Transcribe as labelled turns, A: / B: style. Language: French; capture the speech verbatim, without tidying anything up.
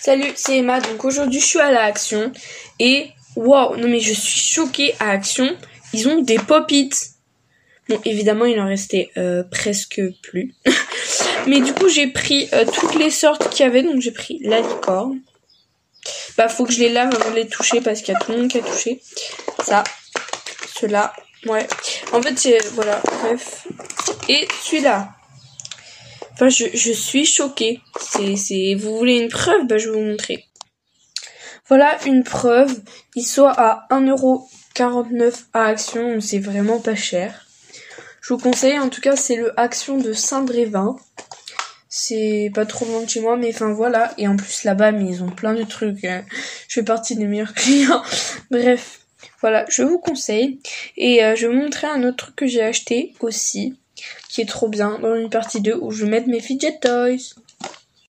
A: Salut, c'est Emma. Donc aujourd'hui, je suis à la Action et waouh, non mais je suis choquée à Action. Ils ont des pop-it. Bon, évidemment, il en restait euh, presque plus. Mais du coup, j'ai pris euh, toutes les sortes qu'il y avait. Donc j'ai pris la licorne. Bah, faut que je les lave avant de les toucher parce qu'il y a tout le monde qui a touché. Ça, ceux-là, ouais. En fait, c'est voilà, bref. Et celui-là. Enfin, je, je suis choquée. C'est, c'est... Vous voulez une preuve? Bah, je vais vous montrer. Voilà une preuve. Il soit à un euro quarante-neuf à Action. C'est vraiment pas cher. Je vous conseille, en tout cas, c'est le Action de Saint-Brévin. C'est pas trop loin de chez moi, mais enfin voilà. Et en plus, là-bas, mais ils ont plein de trucs. Je fais partie des meilleurs clients. Bref, voilà, je vous conseille. Et euh, je vais vous montrer un autre truc que j'ai acheté aussi, qui est trop bien, dans une partie deux, où je vais mettre mes fidget toys.